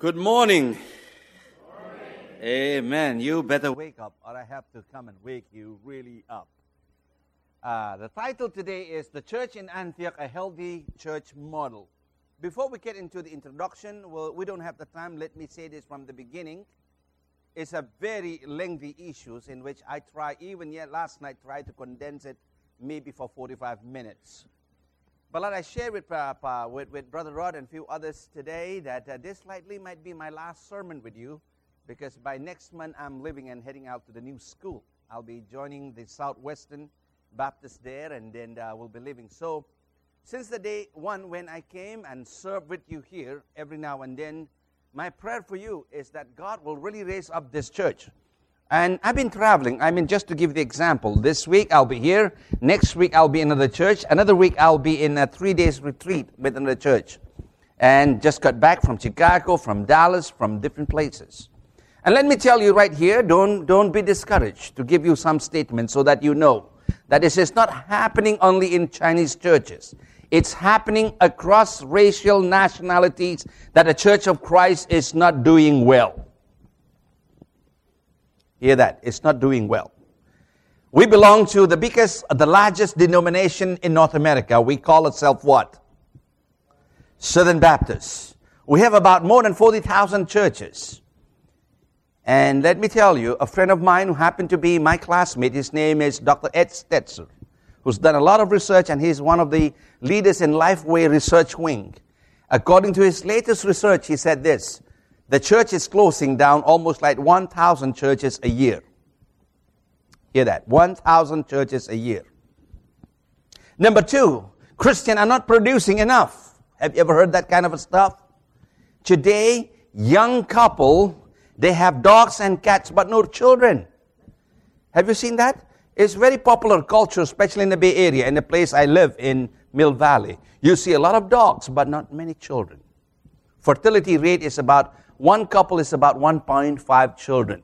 Good morning. Amen. You better wake up, or I have to come and wake you really up. The title today is The Church in Antioch, a Healthy Church Model. Before we get into the introduction, we don't have the time. Let me say this from the beginning. It's a very lengthy issue in which I last night, tried to condense it maybe for 45 minutes. But like I shared with Brother Rod and a few others today, that this likely might be my last sermon with you, because by next month I'm leaving and heading out to the new school. I'll be joining the Southwestern Baptist there, and then we'll be leaving. So since the day one when I came and served with you here every now and then, my prayer for you is that God will really raise up this church. And I've been traveling. Just to give the example, this week I'll be here. Next week I'll be in another church. Another week I'll be in a 3-day retreat with another church. And just got back from Chicago, from Dallas, from different places. And let me tell you right here, don't be discouraged, to give you some statements so that you know that this is not happening only in Chinese churches. It's happening across racial nationalities, that the Church of Christ is not doing well. Hear that? It's not doing well. We belong to the largest denomination in North America. We call ourselves what? Southern Baptists. We have about more than 40,000 churches. And let me tell you, a friend of mine who happened to be my classmate, his name is Dr. Ed Stetzer, who's done a lot of research, and he's one of the leaders in Lifeway Research Wing. According to his latest research, he said this: the church is closing down almost like 1,000 churches a year. Hear that? 1,000 churches a year. Number 2, Christians are not producing enough. Have you ever heard that kind of stuff? Today, young couple, they have dogs and cats but no children. Have you seen that? It's very popular culture, especially in the Bay Area, in the place I live in, Mill Valley. You see a lot of dogs but not many children. Fertility rate is about, one couple is about 1.5 children.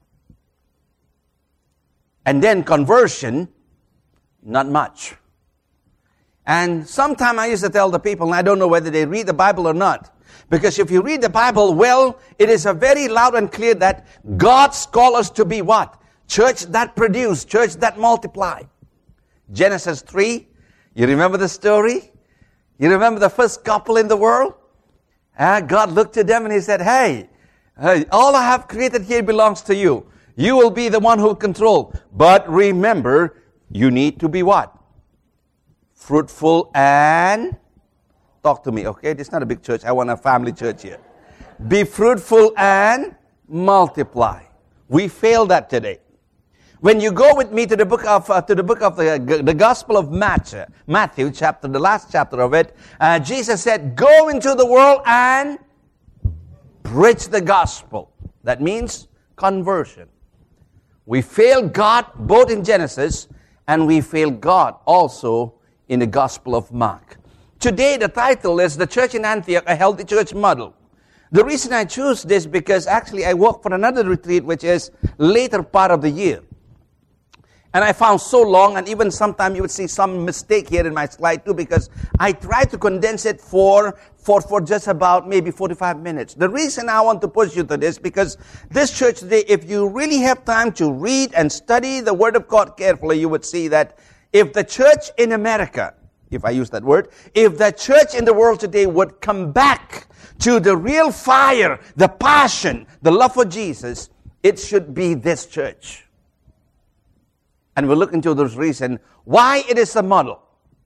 And then conversion, not much. And sometimes I used to tell the people, and I don't know whether they read the Bible or not, because if you read the Bible well, it is a very loud and clear that God's called us to be what? Church that produce, church that multiply. Genesis 3, you remember the story? You remember the first couple in the world? God looked at them and He said, hey, all I have created here belongs to you. You will be the one who will control. But remember, you need to be what? Fruitful and... Talk to me, okay? This is not a big church. I want a family church here. Be fruitful and multiply. We failed that today. When you go with me to the book of the Gospel of Matthew chapter, the last chapter of it, Jesus said, "Go into the world and preach the gospel." That means conversion. We failed God both in Genesis, and we failed God also in the Gospel of Mark. Today the title is The Church in Antioch, a Healthy Church Model. The reason I choose this, because actually I work for another retreat which is later part of the year. And I found so long, and even sometimes you would see some mistake here in my slide too, because I tried to condense it for just about maybe 45 minutes. The reason I want to push you to this, because this church today, if you really have time to read and study the Word of God carefully, you would see that if the church in America, if I use that word, if the church in the world today would come back to the real fire, the passion, the love for Jesus, it should be this church. And we'll look into those reasons why it is a model.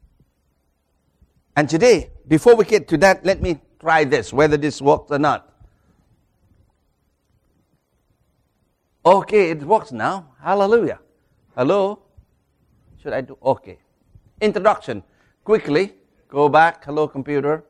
And today, before we get to that, let me try this, whether this works or not. Okay, it works now. Hallelujah. Hello? Should I do? Okay. Introduction. Quickly, go back. Hello, computer.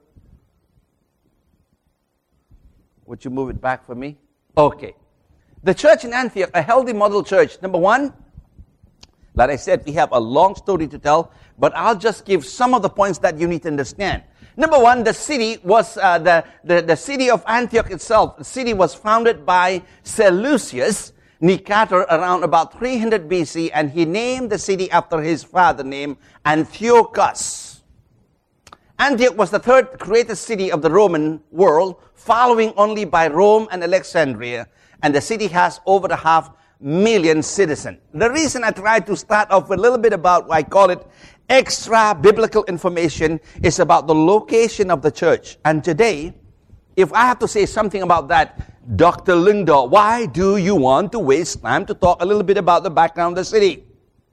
Would you move it back for me? Okay. The church in Antioch, a healthy model church. Number 1, like I said, we have a long story to tell, but I'll just give some of the points that you need to understand. Number 1, the city was, the city of Antioch itself. The city was founded by Seleucus Nicator around about 300 BC, and he named the city after his father name, Antiochus. Antioch was the third greatest city of the Roman world, following only by Rome and Alexandria, and the city has over 500,000 citizens. The reason I try to start off with a little bit about, I call it extra biblical information, is about the location of the church. And today, if I have to say something about that, Dr. Lyngdoh, why do you want to waste time to talk a little bit about the background of the city?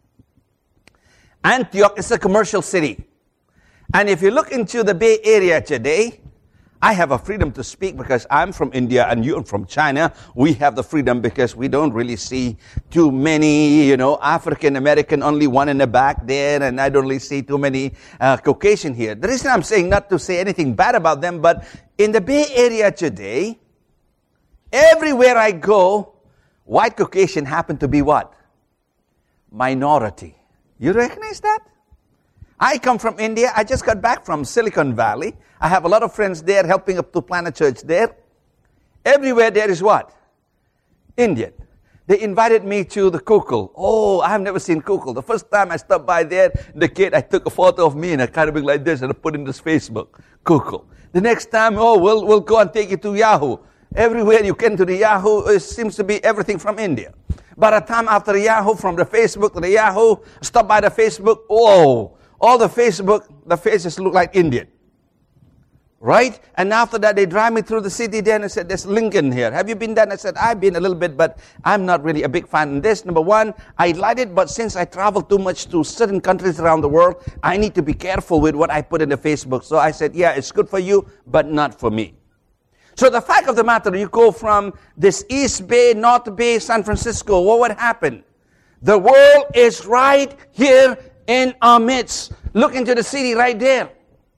Antioch is a commercial city. And if you look into the Bay Area today, I have a freedom to speak because I'm from India and you're from China. We have the freedom because we don't really see too many, African American, only one in the back there, and I don't really see too many Caucasian here. The reason I'm saying not to say anything bad about them, but in the Bay Area today, everywhere I go, white Caucasian happen to be what? Minority. You recognize that? I come from India. I just got back from Silicon Valley. I have a lot of friends there helping up to plant a church there. Everywhere there is what? Indian. They invited me to the Kukul. Oh, I have never seen Kukul. The first time I stopped by there, I took a photo of me in a carabing like this and I put in this Facebook. Kukul. The next time, we'll go and take you to Yahoo. Everywhere you can to the Yahoo, it seems to be everything from India. By the time after the Yahoo, from the Facebook to the Yahoo, stop by the Facebook, all the faces look like Indian. Right? And after that, they drive me through the city there and said, there's Lincoln here. Have you been there? And I said, I've been a little bit, but I'm not really a big fan of this. Number one, I like it, but since I travel too much to certain countries around the world, I need to be careful with what I put in the Facebook. So I said, yeah, it's good for you, but not for me. So the fact of the matter, you go from this East Bay, North Bay, San Francisco, what would happen? The world is right here in our midst. Look into the city right there.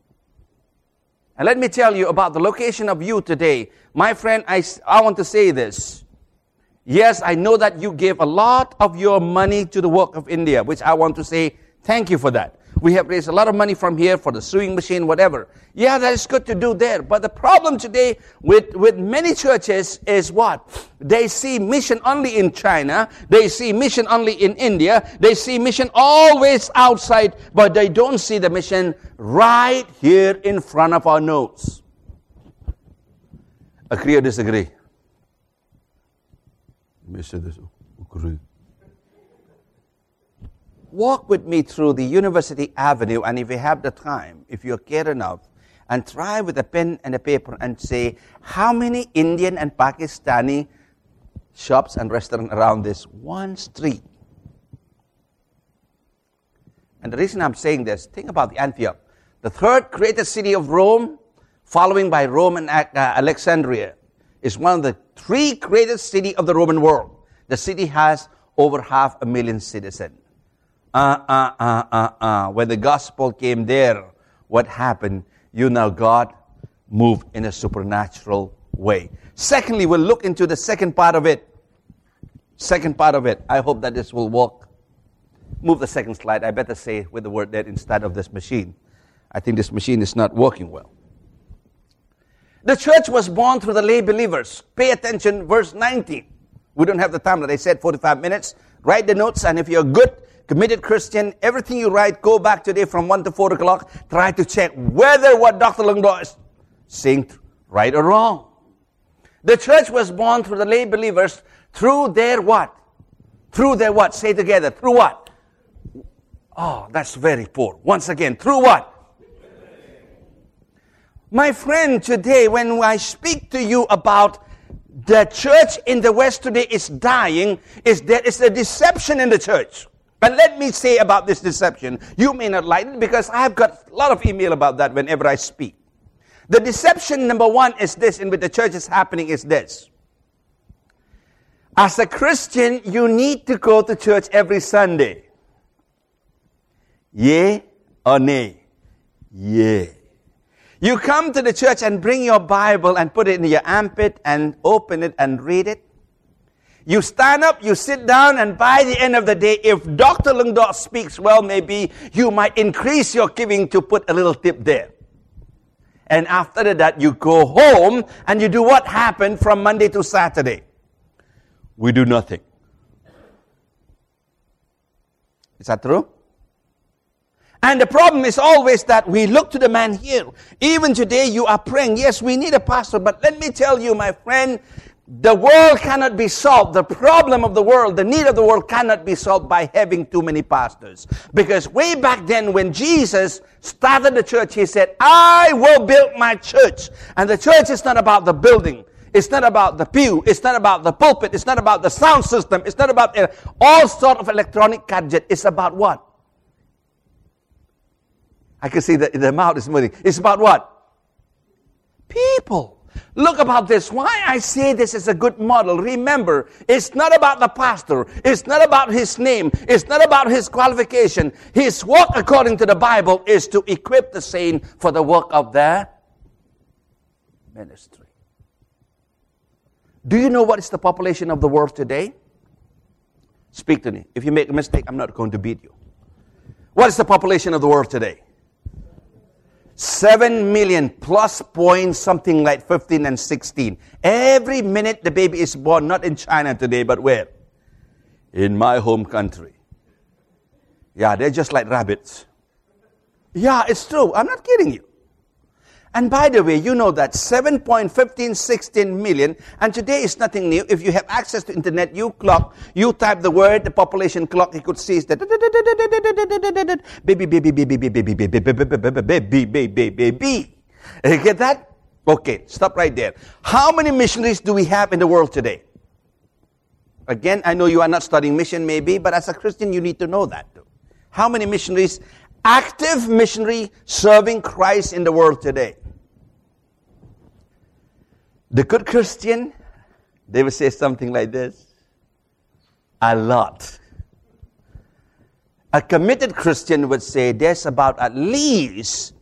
And let me tell you about the location of you today. My friend, I want to say this. Yes, I know that you gave a lot of your money to the work of India, which I want to say thank you for that. We have raised a lot of money from here for the sewing machine, whatever. Yeah, that is good to do there. But the problem today with many churches is what? They see mission only in China. They see mission only in India. They see mission always outside, but they don't see the mission right here in front of our nose. Agree or disagree? Agree. Walk with me through the University Avenue, and if you have the time, if you're care enough, and try with a pen and a paper and say, how many Indian and Pakistani shops and restaurants around this one street? And the reason I'm saying this, think about the Antioch, the third greatest city of Rome, following by Rome and Alexandria, is one of the three greatest cities of the Roman world. The city has over 500,000 citizens. When the gospel came there, what happened? God moved in a supernatural way. Secondly, we'll look into the second part of it. I hope that this will work. Move the second slide. I better say with the word there instead of this machine. I think this machine is not working well. The church was born through the lay believers. Pay attention, verse 19. We don't have the time that I said, 45 minutes. Write the notes, and if you're good, committed Christian, everything you write, go back today from 1 to 4 o'clock. Try to check whether what Dr. Lyngdoh is saying right or wrong. The church was born through the lay believers through their what? Through their what? Say together. Through what? Oh, that's very poor. Once again, through what? My friend, today when I speak to you about the church in the West today is dying, there is a deception in the church. But let me say about this deception, you may not like it because I have got a lot of email about that whenever I speak. The deception number one is this, in which the church is happening is this. As a Christian, you need to go to church every Sunday. Yea or nay? Yea. You come to the church and bring your Bible and put it in your armpit and open it and read it. You stand up, you sit down, and by the end of the day, if Dr. Lyngdoh speaks well, maybe you might increase your giving to put a little tip there. And after that, you go home and you do what happened from Monday to Saturday. We do nothing. Is that true? And the problem is always that we look to the man here. Even today you are praying, yes, we need a pastor, but let me tell you, my friend, the world cannot be solved. The problem of the world, the need of the world cannot be solved by having too many pastors. Because way back then when Jesus started the church, he said, I will build my church. And the church is not about the building. It's not about the pew. It's not about the pulpit. It's not about the sound system. It's not about all sort of electronic gadget. It's about what? I can see the mouth is moving. It's about what? People. Look about this. Why I say this is a good model. Remember, it's not about the pastor. It's not about his name. It's not about his qualification. His work, according to the Bible, is to equip the saint for the work of their ministry. Do you know what is the population of the world today? Speak to me. If you make a mistake, I'm not going to beat you. What is the population of the world today? 7 million plus point something like 15 and 16. Every minute the baby is born, not in China today, but where? In my home country. Yeah, they're just like rabbits. Yeah, it's true. I'm not kidding you. And by the way, you know that 7.1516 million, and today is nothing new. If you have access to internet, you type the word, the population clock, you could see is that baby, baby, baby, baby, baby, baby, baby, baby, baby, baby. You get that? Okay, stop right there. How many missionaries do we have in the world today? Again, I know you are not studying mission maybe, but as a Christian, you need to know that too. How many missionaries, active missionary serving Christ in the world today? The good Christian, they will say something like this. A lot. A committed Christian would say there's about at least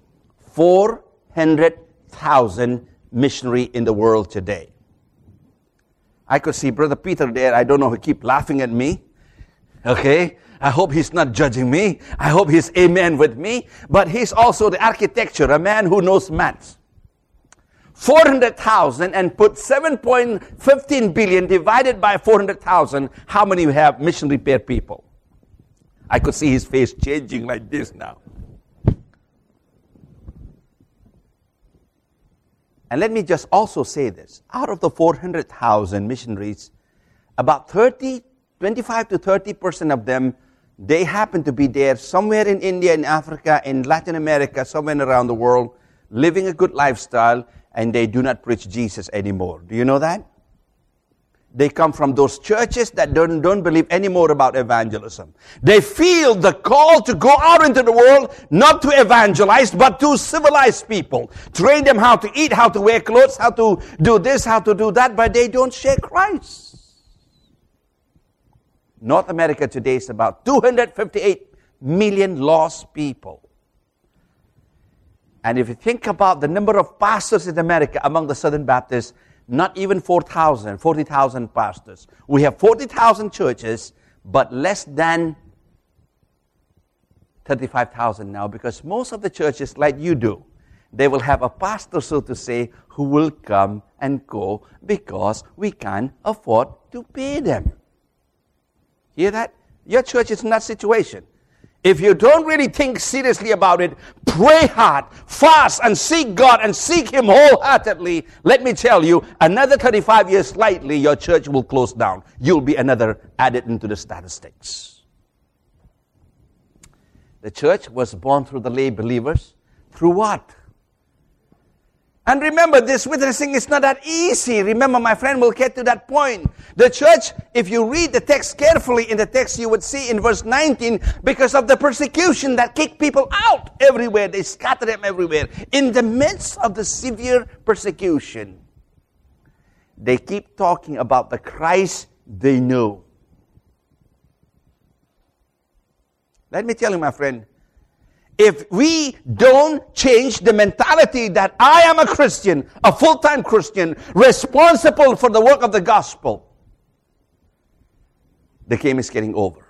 400,000 missionary in the world today. I could see Brother Peter there. I don't know, he keep laughing at me. Okay? I hope he's not judging me. I hope he's amen with me. But he's also the architecture, a man who knows maths. 400,000 and put 7.15 billion divided by 400,000. How many we have missionary pair people? I could see his face changing like this now. And let me just also say this. Out of the 400,000 missionaries, about 25 to 30% of them, they happen to be there somewhere in India, in Africa, in Latin America, somewhere around the world, living a good lifestyle, and they do not preach Jesus anymore. Do you know that? They come from those churches that don't believe anymore about evangelism. They feel the call to go out into the world, not to evangelize, but to civilize people. Train them how to eat, how to wear clothes, how to do this, how to do that, but they don't share Christ. North America today is about 258 million lost people. And if you think about the number of pastors in America among the Southern Baptists, not even 40,000 pastors. We have 40,000 churches, but less than 35,000 now, because most of the churches, like you do, they will have a pastor, so to say, who will come and go because we can't afford to pay them. Hear that? Your church is in that situation. If you don't really think seriously about it, pray hard, fast, and seek God, and seek Him wholeheartedly, let me tell you, another 35 years lightly, your church will close down. You'll be another added into the statistics. The church was born through the lay believers. Through what? And remember, this witnessing is not that easy. Remember, my friend, we'll get to that point. The church, if you read the text carefully, in the text you would see in verse 19, because of the persecution that kicked people out everywhere, they scattered them everywhere. In the midst of the severe persecution, they keep talking about the Christ they know. Let me tell you, my friend, if we don't change the mentality that I am a Christian, a full-time Christian, responsible for the work of the gospel, the game is getting over.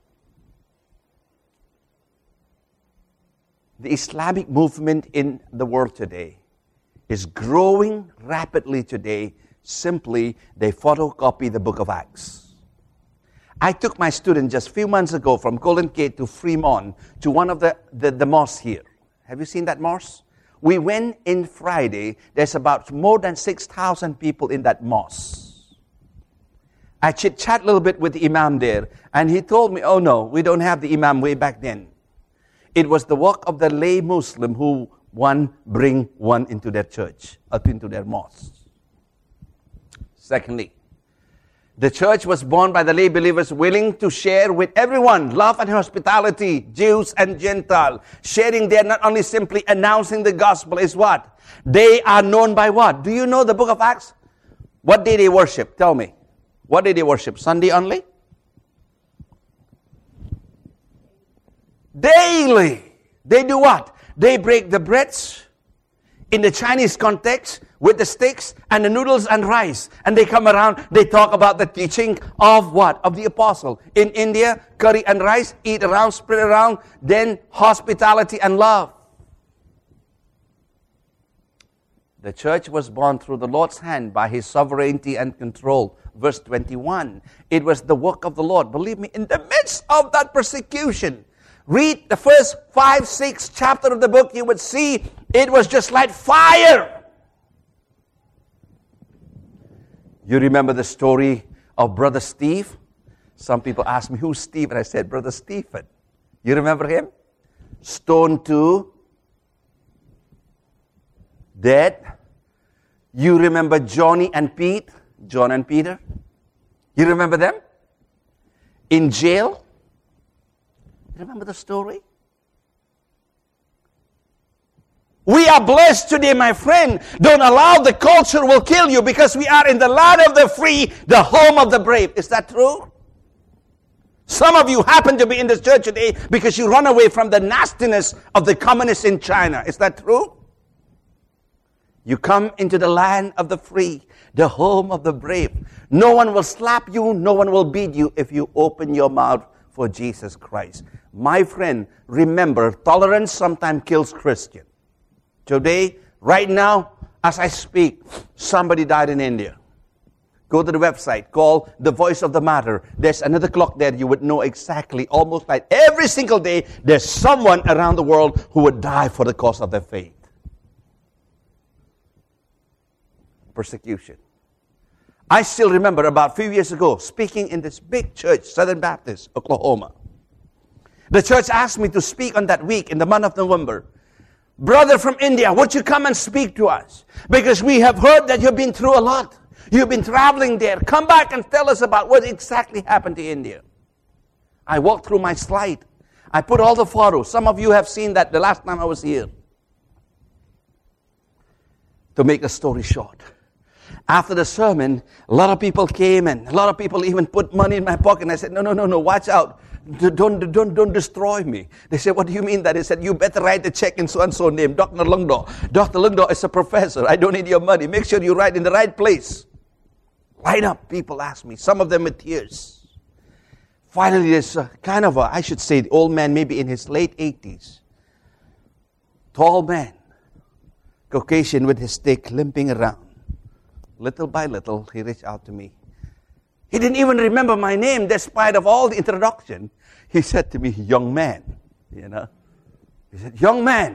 The Islamic movement in the world today is growing rapidly today. Simply, they photocopy the book of Acts. I took my student just a few months ago from Golden Gate to Fremont to one of the mosques here. Have you seen that mosque? We went in Friday. There's about more than 6,000 people in that mosque. I chit-chat a little bit with the imam there, and he told me, oh no, we don't have the imam way back then. It was the work of the lay Muslim who bring one into their church, or into their mosque. Secondly, the church was born by the lay believers willing to share with everyone love and hospitality, Jews and Gentile. Sharing there, not only simply announcing the gospel, is what? They are known by what? Do you know the book of Acts? What day they worship? Tell me. What day they worship? Sunday only? Daily. They do what? They break the breads in the Chinese context with the sticks and the noodles and rice. And they come around, they talk about the teaching of what? Of the apostle. In India, curry and rice, eat around, spread around, then hospitality and love. The church was born through the Lord's hand by His sovereignty and control. Verse 21, it was the work of the Lord. Believe me, in the midst of that persecution, read the first 5-6 chapter of the book, you would see it was just like fire. You remember the story of Brother Steve? Some people ask me, who's Steve? And I said, Brother Stephen. You remember him? Stoned to dead. You remember Johnny and Pete? John and Peter? You remember them? In jail? Remember the story? We are blessed today, my friend. Don't allow the culture will kill you, because we are in the land of the free, the home of the brave. Is that true? Some of you happen to be in this church today because you run away from the nastiness of the communists in China. Is that true? You come into the land of the free, the home of the brave. No one will slap you, no one will beat you if you open your mouth for Jesus Christ. My friend, remember, tolerance sometimes kills Christian. Today, right now, as I speak, somebody died in India. Go to the website, call The Voice of the Matter. There's another clock there. You would know exactly, almost like every single day, there's someone around the world who would die for the cause of their faith. Persecution. I still remember about a few years ago, speaking in this big church, Southern Baptist, Oklahoma. The church asked me to speak on that week in the month of November. Brother from India, would you come and speak to us? Because we have heard that you've been through a lot. You've been traveling there. Come back and tell us about what exactly happened to India. I walked through my slide. I put all the photos. Some of you have seen that the last time I was here. To make the story short, after the sermon, a lot of people came and a lot of people even put money in my pocket. And I said, no, watch out. Don't destroy me. They said, what do you mean that? They said, you better write the check in so-and-so name, Dr. Lungdo. Dr. Lungdo is a professor. I don't need your money. Make sure you write in the right place. Line up, people ask me. Some of them with tears. Finally, there's kind of I should say, the old man, maybe in his late 80s. Tall man. Caucasian with his stick, limping around. Little by little, he reached out to me. He didn't even remember my name, despite of all the introduction. He said to me, young man, He said, young man,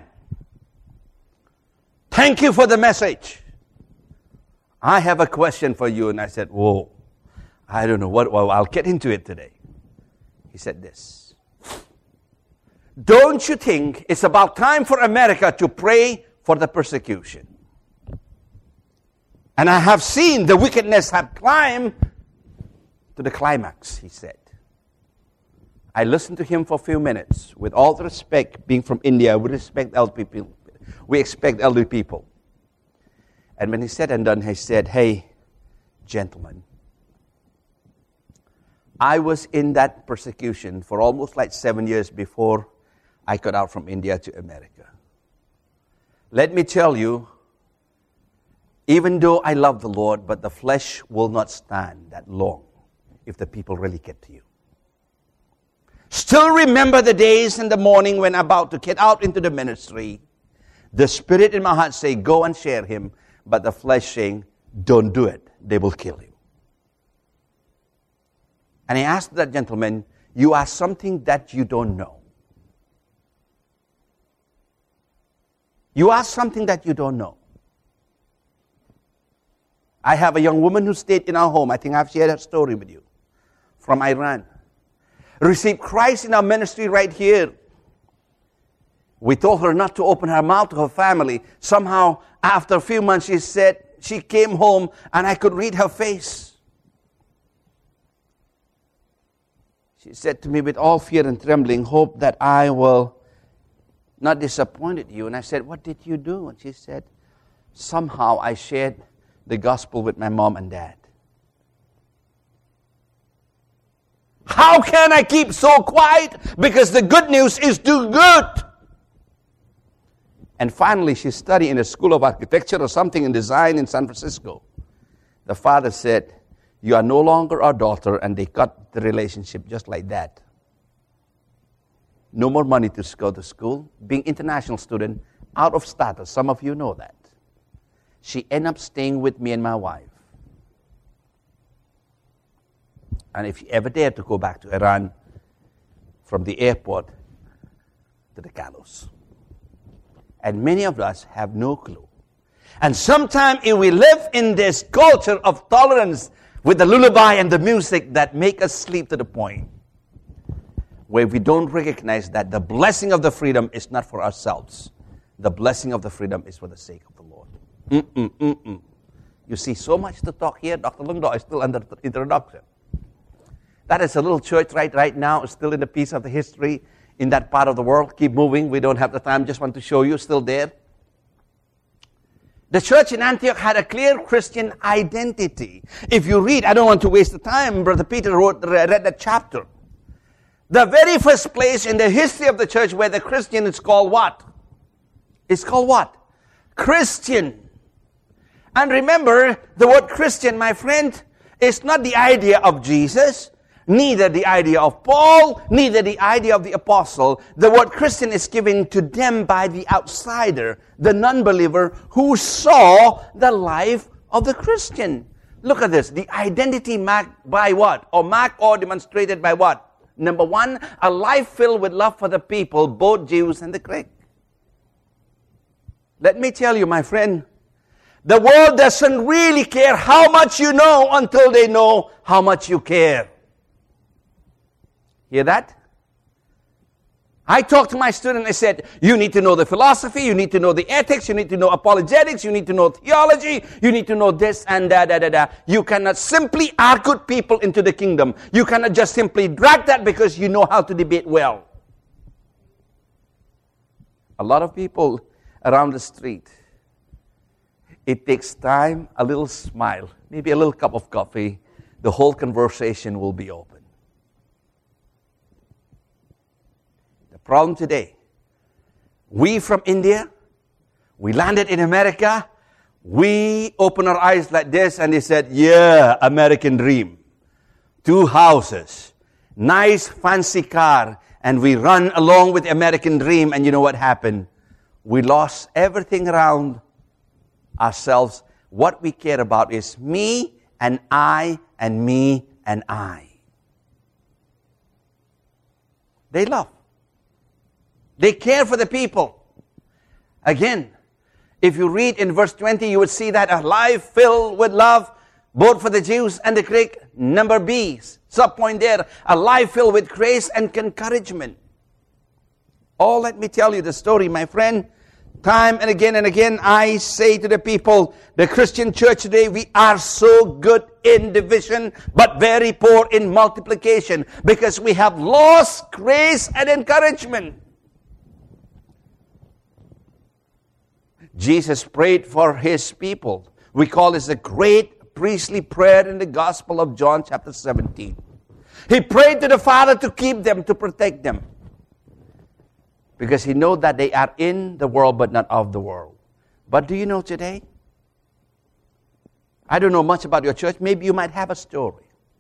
thank you for the message. I have a question for you. And I said, whoa, I don't know what, well, I'll get into it today. He said this. Don't you think it's about time for America to pray for the persecution? And I have seen the wickedness have climbed to the climax, he said. I listened to him for a few minutes. With all the respect, being from India, we respect elderly people. We expect elderly people. And when he said and done, he said, hey, gentlemen, I was in that persecution for almost like 7 years before I got out from India to America. Let me tell you, even though I love the Lord, but the flesh will not stand that long if the people really get to you. Still remember the days in the morning when I'm about to get out into the ministry. The spirit in my heart say, go and share him. But the flesh saying, don't do it. They will kill you. And I asked that gentleman, you are something that you don't know. You are something that you don't know. I have a young woman who stayed in our home. I think I've shared her story with you. From Iran. Received Christ in our ministry right here. We told her not to open her mouth to her family. Somehow, after a few months, she said, she came home and I could read her face. She said to me with all fear and trembling, hope that I will not disappoint you. And I said, what did you do? And she said, somehow I shared the gospel with my mom and dad. How can I keep so quiet? Because the good news is too good. And finally, she studied in a school of architecture or something in design in San Francisco. The father said, you are no longer our daughter, and they cut the relationship just like that. No more money to go to school. Being international student, out of status. Some of you know that. She ended up staying with me and my wife. And if you ever dare to go back to Iran, from the airport to the gallows. And many of us have no clue. And sometimes if we live in this culture of tolerance with the lullaby and the music that make us sleep to the point where we don't recognize that the blessing of the freedom is not for ourselves. The blessing of the freedom is for the sake of the Lord. You see, so much to talk here. Dr. Lungdo is still under introduction. That is a little church right now. It's still in the piece of the history in that part of the world. Keep moving. We don't have the time. Just want to show you. Still there. The church in Antioch had a clear Christian identity. If you read, I don't want to waste the time. Brother Peter read that chapter. The very first place in the history of the church where the Christian is called what? It's called what? Christian. And remember, the word Christian, my friend, is not the idea of Jesus, neither the idea of Paul, neither the idea of the apostle. The word Christian is given to them by the outsider, the non-believer who saw the life of the Christian. Look at this. The identity marked by what? Or marked or demonstrated by what? Number one, a life filled with love for the people, both Jews and the Greek. Let me tell you, my friend, the world doesn't really care how much you know until they know how much you care. Hear that? I talked to my student, I said, you need to know the philosophy, you need to know the ethics, you need to know apologetics, you need to know theology, you need to know this and that. You cannot simply argue people into the kingdom. You cannot just simply drag that because you know how to debate well. A lot of people around the street, it takes time, a little smile, maybe a little cup of coffee, the whole conversation will be open. The problem today, we from India, we landed in America, we opened our eyes like this and they said, yeah, American dream. 2 houses, nice fancy car, and we run along with the American dream, and you know what happened? We lost everything around ourselves. What we care about is me and I and me and I. They love. They care for the people. Again, if you read in verse 20, you would see that a life filled with love, both for the Jews and the Greek. Number B, subpoint there, a life filled with grace and encouragement. Oh, let me tell you the story, my friend. Time and again, I say to the people, the Christian church today, we are so good in division, but very poor in multiplication, because we have lost grace and encouragement. Jesus prayed for his people. We call this the great priestly prayer in the Gospel of John chapter 17. He prayed to the Father to keep them, to protect them. Because he knows that they are in the world but not of the world. But do you know today? I don't know much about your church. Maybe you might have a story.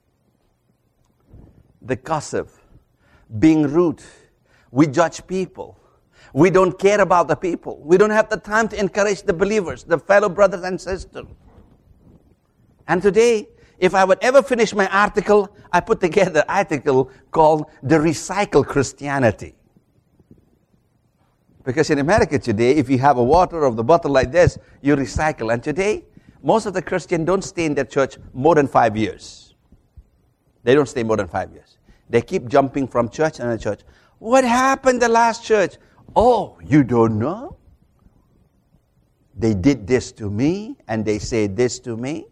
The gossip, being rude. We judge people. We don't care about the people. We don't have the time to encourage the believers, the fellow brothers and sisters. And today, if I would ever finish my article, I put together an article called The Recycled Christianity. Because in America today, if you have a water of the bottle like this, you recycle. And today, most of the Christians don't stay in their church more than 5 years. They don't stay more than 5 years. They keep jumping from church and church. What happened the last church? Oh, you don't know? They did this to me, and they say this to me.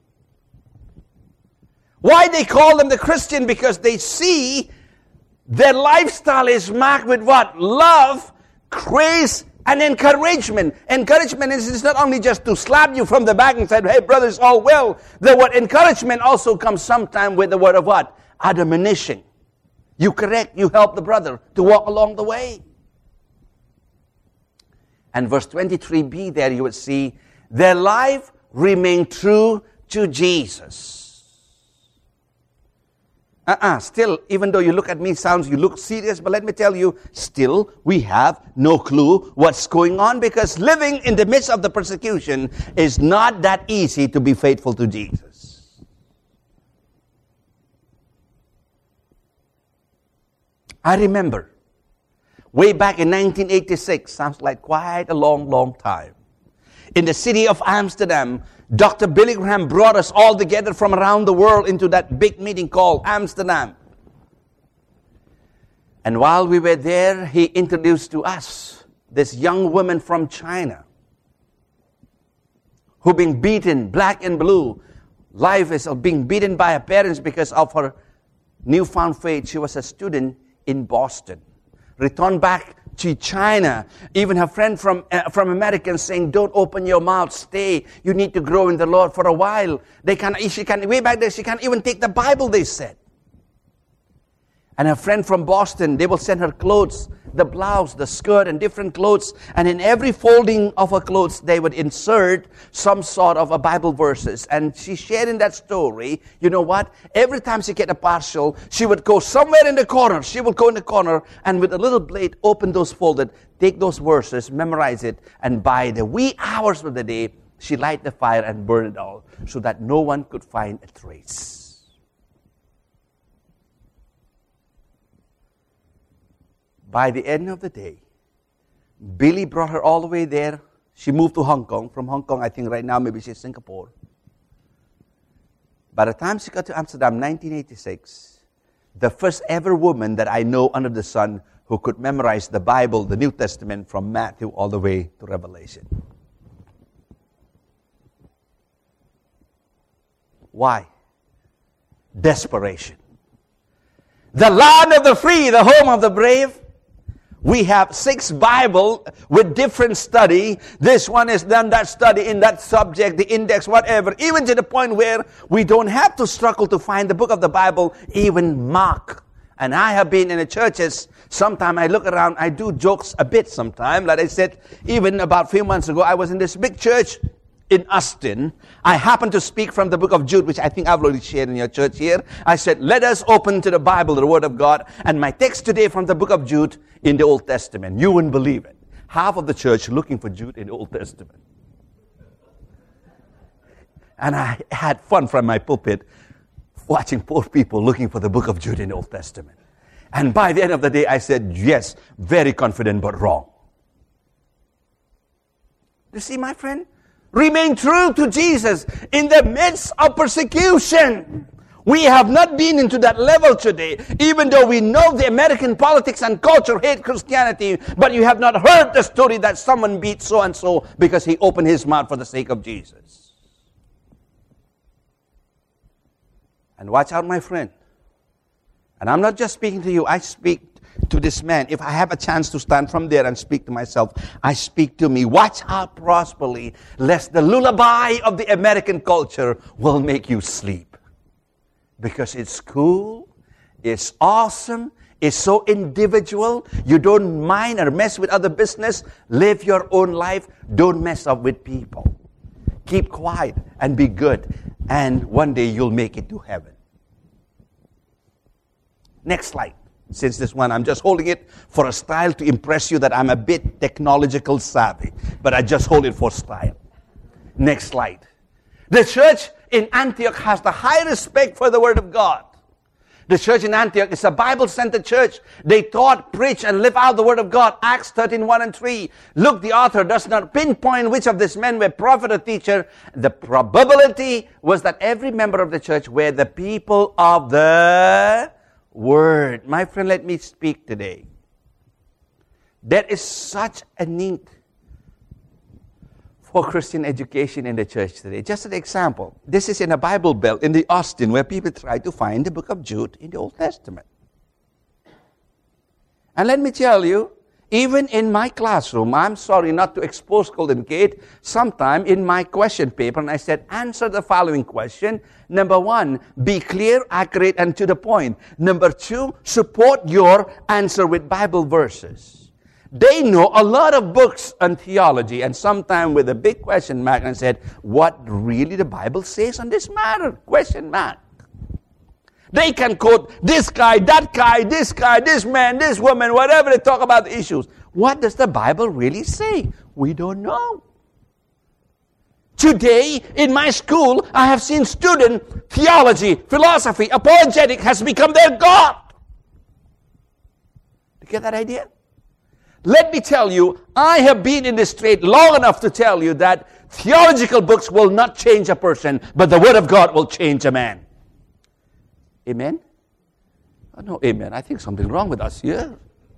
Why they call them the Christian? Because they see their lifestyle is marked with what? Love, grace, and encouragement. Encouragement is not only just to slap you from the back and say, hey, brother, it's all well. The word encouragement also comes sometime with the word of what? Admonition. You correct, you help the brother to walk along the way. And verse 23b there you would see, their life remained true to Jesus. Still, even though you look at me, you look serious, but let me tell you, still, we have no clue what's going on, because living in the midst of the persecution is not that easy to be faithful to Jesus. I remember, way back in 1986, sounds like quite a long, long time, in the city of Amsterdam, Dr. Billy Graham brought us all together from around the world into that big meeting called Amsterdam. And while we were there, he introduced to us this young woman from China who being beaten black and blue. Life is being beaten by her parents because of her newfound faith. She was a student in Boston. Returned back to China. Even her friend from America saying, don't open your mouth, stay. You need to grow in the Lord for a while. Way back there, she can't even take the Bible, they said. And her friend from Boston, they will send her clothes, the blouse, the skirt, and different clothes. And in every folding of her clothes, they would insert some sort of a Bible verses. And she shared in that story, you know what? Every time she get a parcel, she would go somewhere in the corner. She would go in the corner and with a little blade, open those folded, take those verses, memorize it. And by the wee hours of the day, she light the fire and burn it all so that no one could find a trace. By the end of the day, Billy brought her all the way there. She moved to Hong Kong. From Hong Kong, I think right now, maybe she's Singapore. By the time she got to Amsterdam, 1986, the first ever woman that I know under the sun who could memorize the Bible, the New Testament, from Matthew all the way to Revelation. Why? Desperation. The land of the free, the home of the brave. We have 6 Bible with different study. This one is done that study in that subject, the index, whatever. Even to the point where we don't have to struggle to find the book of the Bible, even Mark. And I have been in the churches. Sometimes I look around, I do jokes a bit sometimes. Like I said, even about a few months ago, I was in this big church in Austin. I happened to speak from the book of Jude, which I think I've already shared in your church here. I said, let us open to the Bible, the Word of God. And my text today from the book of Jude in the Old Testament. You wouldn't believe it. Half of the church looking for Jude in the Old Testament. And I had fun from my pulpit watching poor people looking for the book of Jude in the Old Testament. And by the end of the day, I said, yes, very confident, but wrong. You see, my friend? Remain true to Jesus in the midst of persecution. We have not been into that level today, even though we know the American politics and culture hate Christianity, but you have not heard the story that someone beat so-and-so because he opened his mouth for the sake of Jesus. And watch out, my friend. And I'm not just speaking to you, I speak to this man. If I have a chance to stand from there and speak to myself, I speak to me. Watch out prosperly, lest the lullaby of the American culture will make you sleep. Because it's cool, it's awesome, it's so individual. You don't mind or mess with other business. Live your own life. Don't mess up with people. Keep quiet and be good. And one day you'll make it to heaven. Next slide. Since this one, I'm just holding it for a style to impress you that I'm a bit technological savvy. But I just hold it for style. Next slide. The church in Antioch has the high respect for the Word of God. The church in Antioch is a Bible-centered church. They taught, preach, and live out the Word of God. Acts 13:1 and 3. Luke, the author, does not pinpoint which of these men were prophet or teacher. The probability was that every member of the church were the people of the Word. My friend, let me speak today. There is such a need for Christian education in the church today. Just an example. This is in a Bible Belt in the Austin where people try to find the book of Jude in the Old Testament. And let me tell you, even in my classroom, I'm sorry not to expose Golden Gate, sometime in my question paper, and I said, answer the following question. Number 1, be clear, accurate, and to the point. Number 2, support your answer with Bible verses. They know a lot of books on theology, and sometimes with a big question mark, and said, what really the Bible says on this matter? Question mark. They can quote this guy, that guy, this man, this woman, whatever they talk about the issues. What does the Bible really say? We don't know. Today, in my school, I have seen student theology, philosophy, apologetic has become their God. You get that idea? Let me tell you, I have been in this trade long enough to tell you that theological books will not change a person, but the Word of God will change a man. Amen? Oh, no, amen. I think something wrong with us here.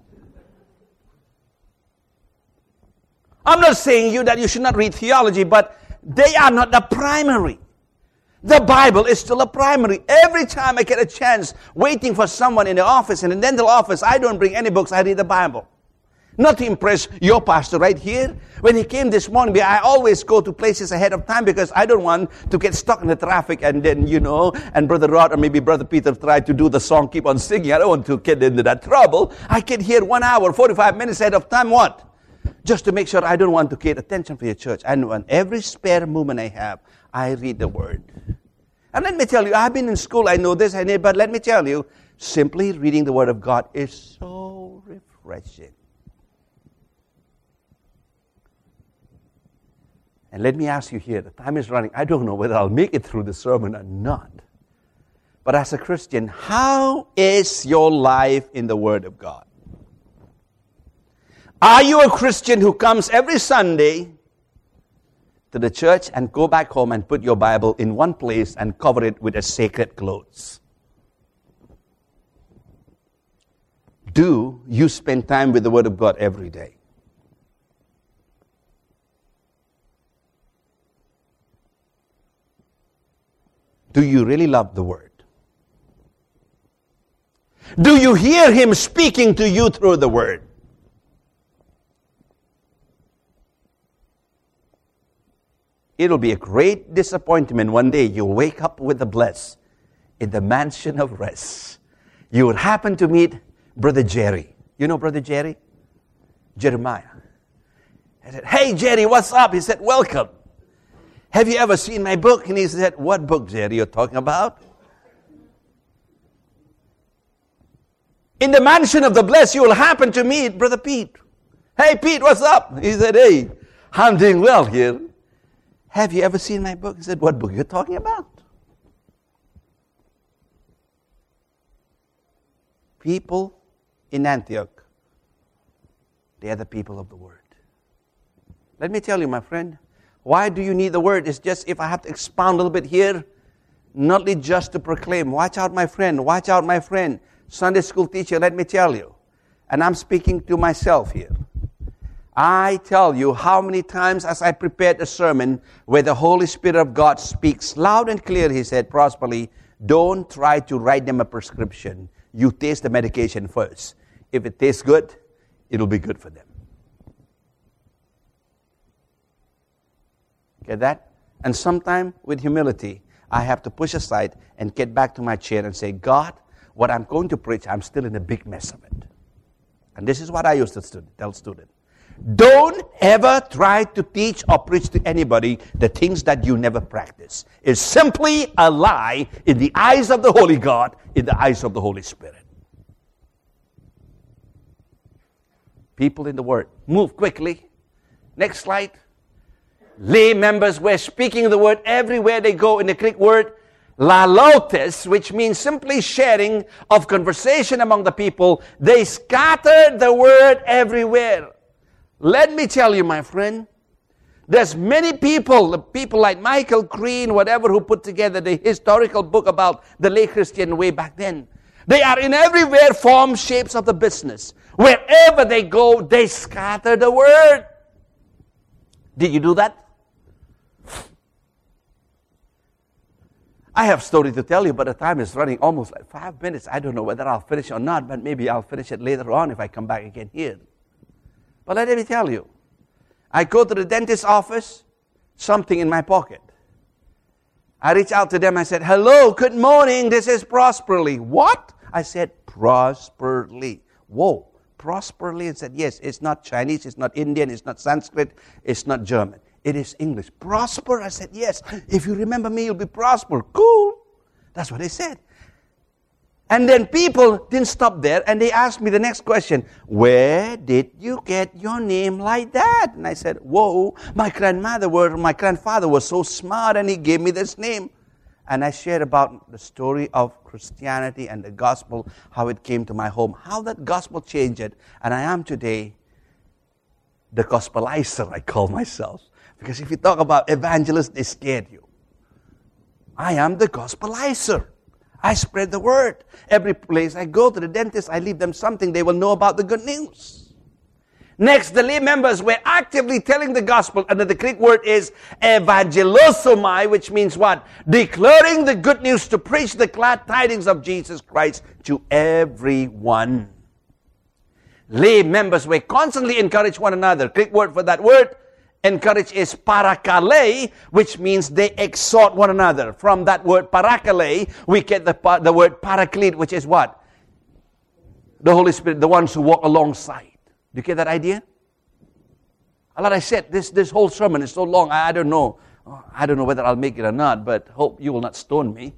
I'm not saying you that you should not read theology, but they are not the primary. The Bible is still a primary. Every time I get a chance waiting for someone in the office, in the dental office, I don't bring any books, I read the Bible. Not to impress your pastor right here. When he came this morning, I always go to places ahead of time because I don't want to get stuck in the traffic and then, and Brother Rod or maybe Brother Peter try to do the song, keep on singing. I don't want to get into that trouble. I get here 1 hour, 45 minutes ahead of time. What? Just to make sure I don't want to get attention for your church. And on every spare moment I have, I read the Word. And let me tell you, I've been in school, I know this, but let me tell you, simply reading the Word of God is so refreshing. And let me ask you here, the time is running. I don't know whether I'll make it through the sermon or not. But as a Christian, how is your life in the Word of God? Are you a Christian who comes every Sunday to the church and go back home and put your Bible in one place and cover it with a sacred clothes? Do you spend time with the Word of God every day? Do you really love the Word? Do you hear Him speaking to you through the Word? It'll be a great disappointment one day you wake up with the bless in the mansion of rest. You would happen to meet Brother Jerry. You know Brother Jerry? Jeremiah. I said, hey Jerry, what's up? He said, welcome. Have you ever seen my book? And he said, what book, Jerry, you're talking about? In the mansion of the blessed, you will happen to meet Brother Pete. Hey, Pete, what's up? He said, hey, I'm doing well here. Have you ever seen my book? He said, what book are you talking about? People in Antioch, they are the people of the Word. Let me tell you, my friend, why do you need the Word? It's just, if I have to expound a little bit here, not just to proclaim. Watch out, my friend. Watch out, my friend. Sunday school teacher, let me tell you. And I'm speaking to myself here. I tell you how many times as I prepared a sermon where the Holy Spirit of God speaks loud and clear, he said, prosperly, don't try to write them a prescription. You taste the medication first. If it tastes good, it'll be good for them. Get that? And sometime with humility, I have to push aside and get back to my chair and say, God, what I'm going to preach, I'm still in a big mess of it. And this is what I used to tell students. Don't ever try to teach or preach to anybody the things that you never practice. It's simply a lie in the eyes of the Holy God, in the eyes of the Holy Spirit. People in the Word. Move quickly. Next slide. Lay members were speaking the word everywhere they go. In the Greek word, lalotes, which means simply sharing of conversation among the people. They scattered the word everywhere. Let me tell you, my friend, there's many people like Michael Green, whatever, who put together the historical book about the lay Christian way back then. They are in everywhere, forms, shapes of the business. Wherever they go, they scatter the word. Did you do that? I have a story to tell you, but the time is running almost like 5 minutes. I don't know whether I'll finish or not, but maybe I'll finish it later on if I come back again here. But let me tell you, I go to the dentist's office, something in my pocket. I reach out to them, I said, hello, good morning, this is Prosperly. What? I said, Prosperly. Whoa, Prosperly? And said, yes, it's not Chinese, it's not Indian, it's not Sanskrit, it's not German. It is English. Prosper? I said, yes. If you remember me, you'll be prosper. Cool. That's what they said. And then people didn't stop there, and they asked me the next question. Where did you get your name like that? And I said, whoa, my grandfather was so smart, and he gave me this name. And I shared about the story of Christianity and the gospel, how it came to my home, how that gospel changed it. And I am today the gospelizer, I call myself. Because if you talk about evangelists, they scared you. I am the gospelizer. I spread the word. Every place I go to the dentist, I leave them something they will know about the good news. Next, the lay members were actively telling the gospel, and the Greek word is evangelosomai, which means what? Declaring the good news, to preach the glad tidings of Jesus Christ to everyone. Lay members were constantly encouraging one another. Greek word for that word, encourage, is parakale, which means they exhort one another. From that word parakale, we get the word paraclete, which is what? The Holy Spirit, the ones who walk alongside. Do you get that idea? Like I said, this whole sermon is so long, I don't know. I don't know whether I'll make it or not, but hope you will not stone me.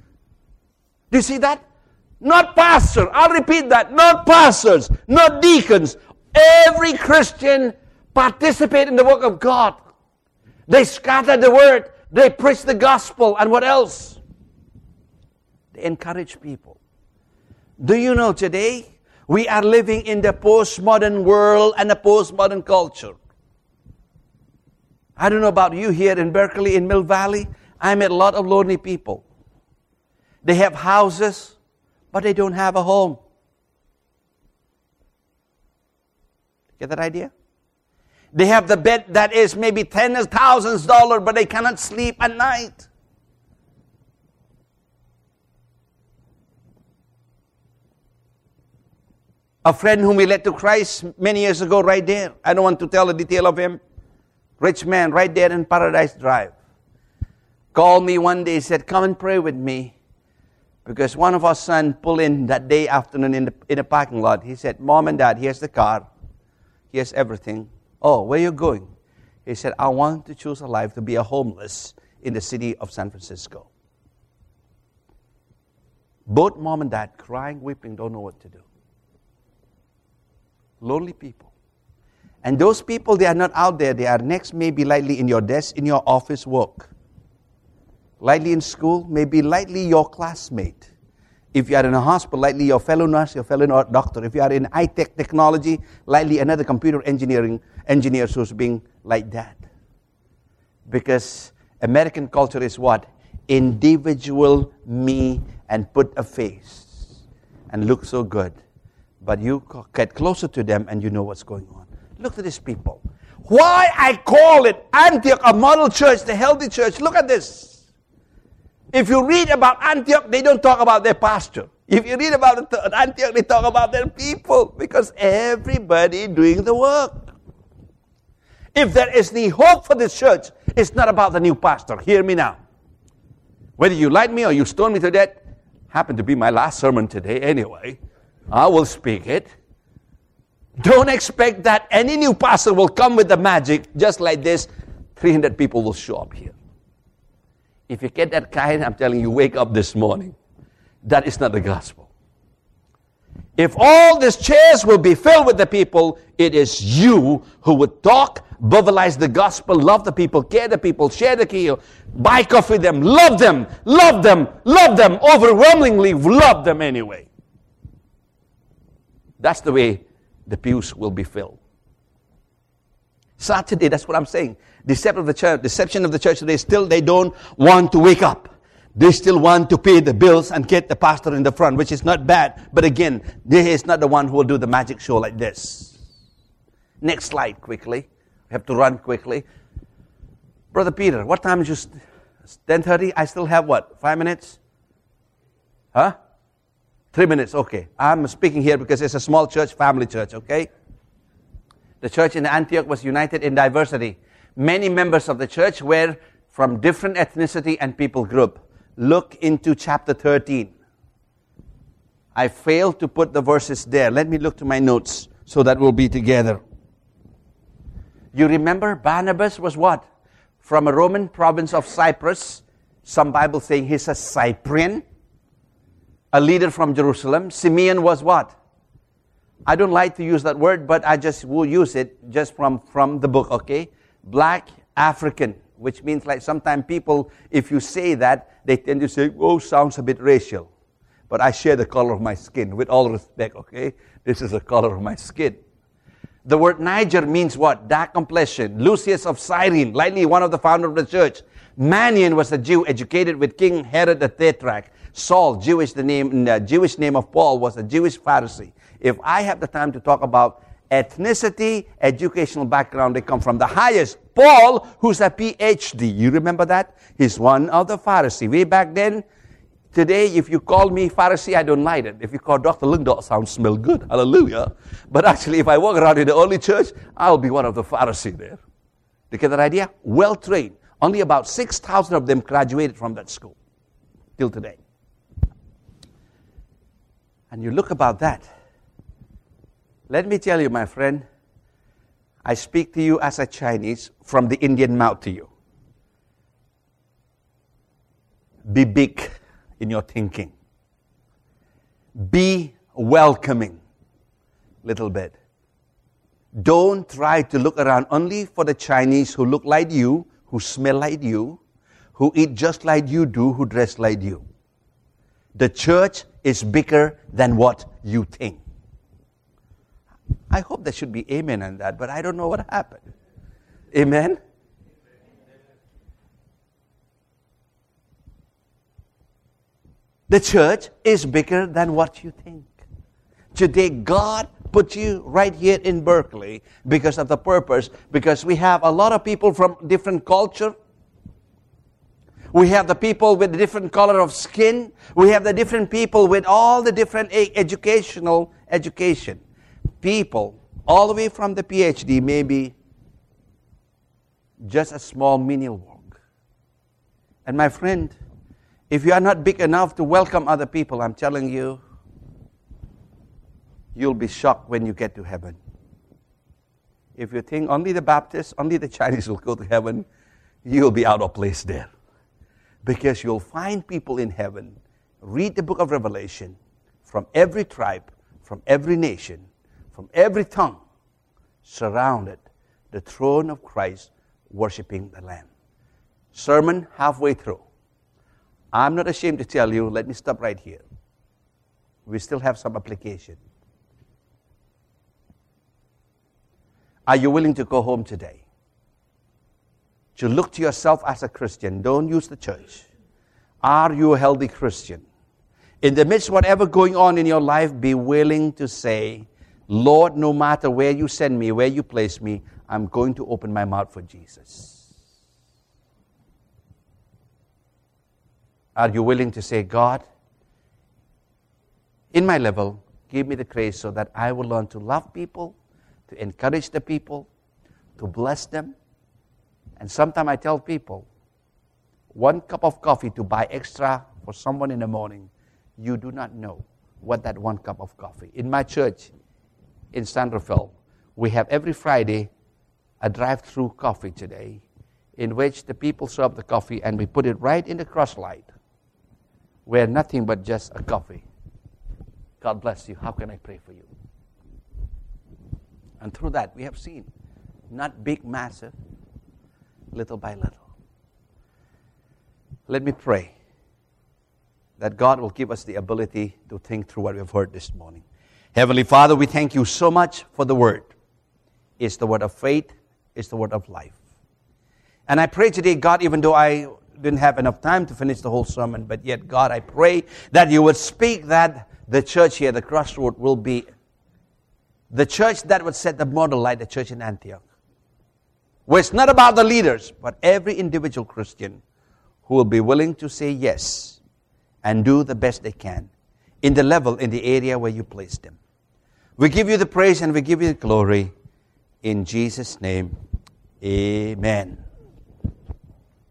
Do you see that? Not pastor. I'll repeat that. Not pastors, not deacons. Every Christian participate in the work of God. They scatter the word. They preach the gospel. And what else? They encourage people. Do you know today, we are living in the postmodern world and the postmodern culture. I don't know about you here in Berkeley, in Mill Valley. I met a lot of lonely people. They have houses, but they don't have a home. Get that idea? They have the bed that is maybe $10,000, but they cannot sleep at night. A friend whom we led to Christ many years ago, right there. I don't want to tell the detail of him. Rich man, right there in Paradise Drive. Called me one day, said, come and pray with me. Because one of our sons pulled in that day afternoon in the parking lot. He said, Mom and Dad, here's the car. Here's everything. Oh, where are you going? He said, I want to choose a life to be a homeless in the city of San Francisco. Both Mom and Dad crying, weeping, don't know what to do. Lonely people. And those people, they are not out there. They are next, maybe lightly in your desk, in your office work. Lightly in school, maybe lightly your classmate. If you are in a hospital, likely your fellow nurse, your fellow doctor. If you are in high-tech technology, likely another computer engineer who's being like that. Because American culture is what? Individual me and put a face and look so good. But you get closer to them and you know what's going on. Look at these people. Why I call it Antioch, a model church, the healthy church. Look at this. If you read about Antioch, they don't talk about their pastor. If you read about Antioch, they talk about their people. Because everybody doing the work. If there is any hope for this church, it's not about the new pastor. Hear me now. Whether you like me or you stone me to death, happened to be my last sermon today anyway. I will speak it. Don't expect that any new pastor will come with the magic just like this. 300 people will show up here. If you get that kind, I'm telling you, wake up this morning. That is not the gospel. If all these chairs will be filled with the people, it is you who would talk, verbalize the gospel, love the people, care the people, share the key, buy coffee with them, love them, love them, love them, overwhelmingly love them anyway. That's the way the pews will be filled. Saturday, that's what I'm saying. Deception of the church today, still they don't want to wake up. They still want to pay the bills and get the pastor in the front, which is not bad. But again, he is not the one who will do the magic show like this. Next slide quickly. I have to run quickly. Brother Peter, what time is you? 10:30? I still have what? 5 minutes? Huh? 3 minutes, okay. I'm speaking here because it's a small church, family church, okay? The church in Antioch was united in diversity. Many members of the church were from different ethnicity and people group. Look into chapter 13. I failed to put the verses there. Let me look to my notes so that we'll be together. You remember Barnabas was what? From a Roman province of Cyprus. Some Bible saying he's a Cyprian. A leader from Jerusalem. Simeon was what? I don't like to use that word, but I just will use it just from the book, okay? Black African, which means like sometimes people, if you say that, they tend to say, oh, sounds a bit racial. But I share the color of my skin, with all respect, okay? This is the color of my skin. The word Niger means what? Dark complexion. Lucius of Cyrene, likely one of the founders of the church. Manian was a Jew educated with King Herod the Tetrarch. Saul, the Jewish name of Paul, was a Jewish Pharisee. If I have the time to talk about ethnicity, educational background, they come from the highest. Paul, who's a PhD, you remember that? He's one of the Pharisees. Way back then, today, if you call me Pharisee, I don't like it. If you call Dr. Lungdot, sounds smell good. Hallelujah. But actually, if I walk around in the early church, I'll be one of the Pharisees there. You get that idea? Well trained. Only about 6,000 of them graduated from that school till today. And you look about that. Let me tell you, my friend, I speak to you as a Chinese from the Indian mouth to you. Be big in your thinking. Be welcoming, little bit. Don't try to look around only for the Chinese who look like you, who smell like you, who eat just like you do, who dress like you. The church is bigger than what you think. I hope there should be amen on that, but I don't know what happened. Amen? The church is bigger than what you think. Today, God put you right here in Berkeley because of the purpose, because we have a lot of people from different culture. We have the people with different color of skin. We have the different people with all the different education. People, all the way from the PhD, maybe just a small menial work. And my friend, if you are not big enough to welcome other people, I'm telling you, you'll be shocked when you get to heaven. If you think only the Baptists, only the Chinese will go to heaven, you'll be out of place there. Because you'll find people in heaven, read the book of Revelation, from every tribe, from every nation, from every tongue, surrounded the throne of Christ, worshiping the Lamb. Sermon halfway through. I'm not ashamed to tell you, let me stop right here. We still have some application. Are you willing to go home today? To look to yourself as a Christian. Don't use the church. Are you a healthy Christian? In the midst of whatever going on in your life, be willing to say, Lord, no matter where you send me, where you place me, I'm going to open my mouth for Jesus. Are you willing to say, God, in my level, give me the grace so that I will learn to love people, to encourage the people, to bless them. And sometimes I tell people, 1 cup of coffee to buy extra for someone in the morning, you do not know what that 1 cup of coffee. In my church in San Rafael, we have every Friday a drive-through coffee today in which the people serve the coffee and we put it right in the cross light where nothing but just a coffee God bless you. How can I pray for you? And through that, we have seen, not big, massive, little by little. Let me pray that God will give us the ability to think through what we have heard this morning. Heavenly Father, we thank you so much for the Word. It's the word of faith. It's the word of life. And I pray today, God, even though I didn't have enough time to finish the whole sermon, but yet, God, I pray that you would speak that the church here, the Crossroad, will be the church that would set the model like the church in Antioch. Where it's not about the leaders, but every individual Christian who will be willing to say yes and do the best they can in the level, in the area where you placed them. We give you the praise and we give you the glory. In Jesus' name, amen.